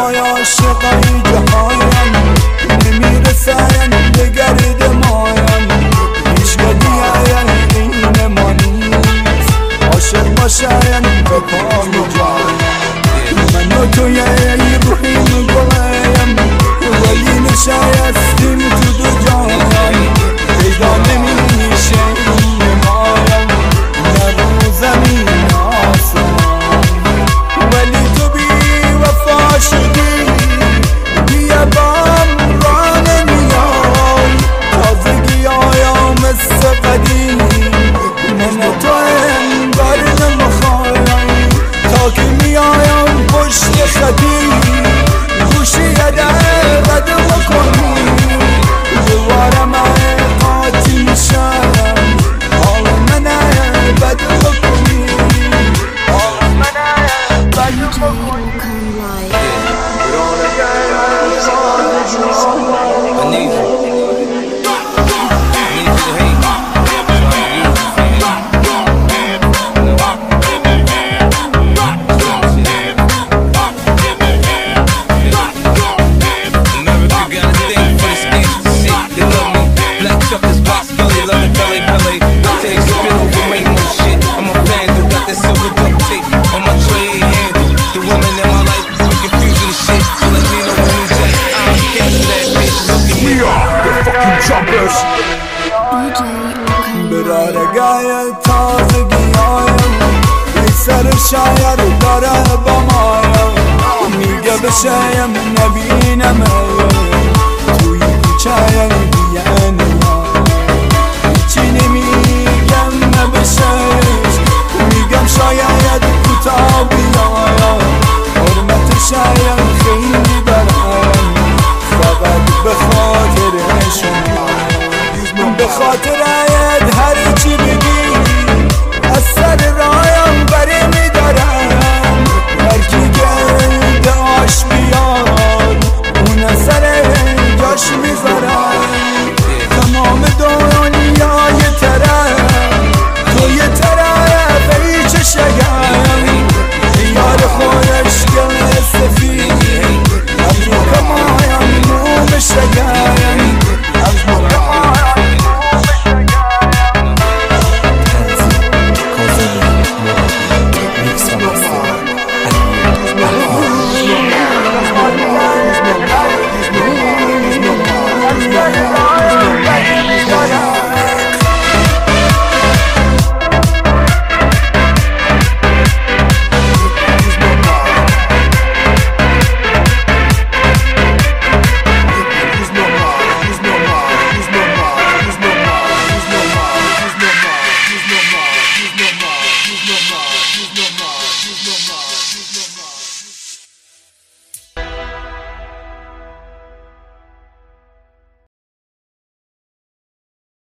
های عاشقای جهایم نمیرسن به گرد مایم، هیچ گدیم این ما نیست، عاشق باشن به پام جایم. من و توی روحیم گلیم ولی نشستیم تو دو جایم، پیدا نمیشه این مایم نه رو زمین آسمان، ولی تو بی وفا شدی بیا بام را نمیای، تازگی آیا مثل قدیم من تو انگار نمیخوایم، تا که میایم پشت خطی گوشی یده رد بکنی دوباره من قاطی میشم، حال منه بد بکنی، حال منه بد بکنی. برارگای تازگی آیم ای سر شاید داره با مایم، میگه بشیم نبینم توی کوچه بیان